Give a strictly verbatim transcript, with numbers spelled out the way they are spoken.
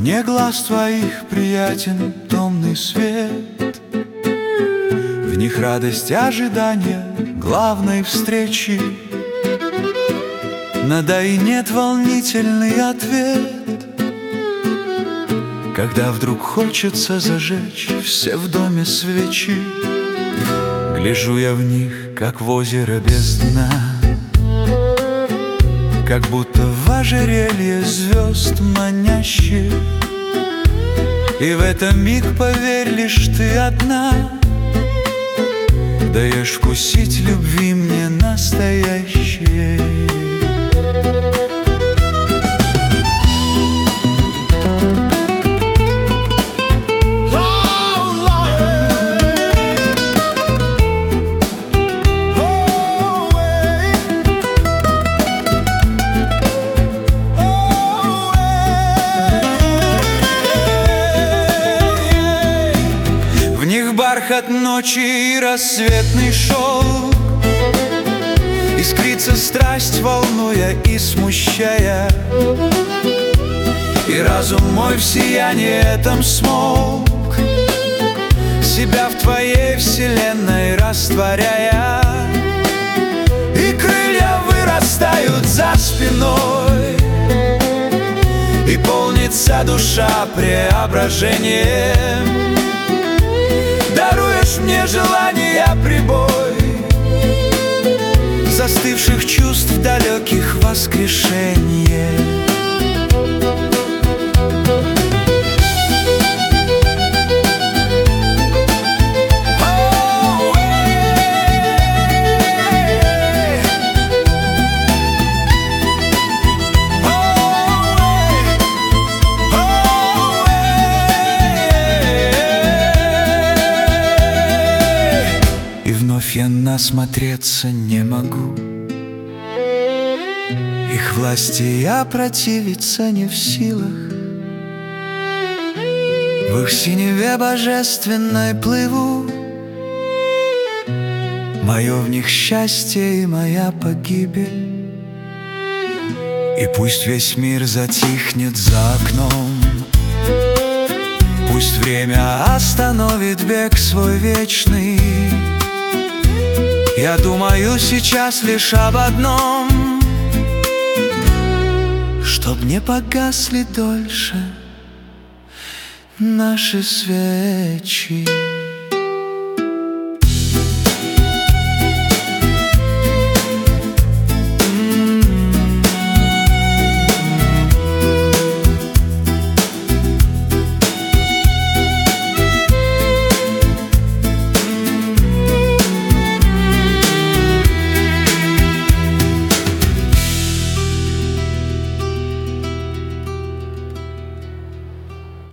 Вне глаз твоих приятен томный свет, в них радость ожидания главной встречи. На «да» и «нет» волнительный ответ, когда вдруг хочется зажечь все в доме свечи. Гляжу я в них, как в озеро без дна, как будто в ожерелье звезд манящих. И в этот миг, поверь, лишь ты одна даешь вкусить любви мне настоящей. Бархат ночи и рассветный шелк, искрится страсть, волнуя и смущая. И разум мой в сиянии этом смолк, себя в твоей вселенной растворяя. И крылья вырастают за спиной, и полнится душа преображением. Даруешь мне желания прибой застывших чувств далеких воскрешение. Я насмотреться не могу, их власти я противиться не в силах. В их синеве божественной плыву, мое в них счастье и моя погибель. И пусть весь мир затихнет за окном, пусть время остановит бег свой вечный, я думаю сейчас лишь об одном: чтоб не погасли дольше наши свечи.